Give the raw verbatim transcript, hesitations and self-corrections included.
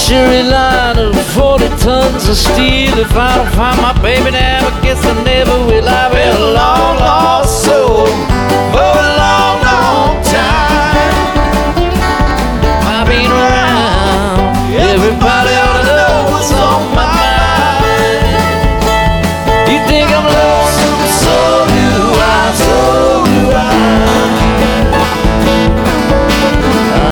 luxury line of forty tons of steel. If I don't find my baby now, I guess I never will. I've been a long lost soul for a long, long time. I've been around, everybody ought to know what's on my mind. You think I'm low?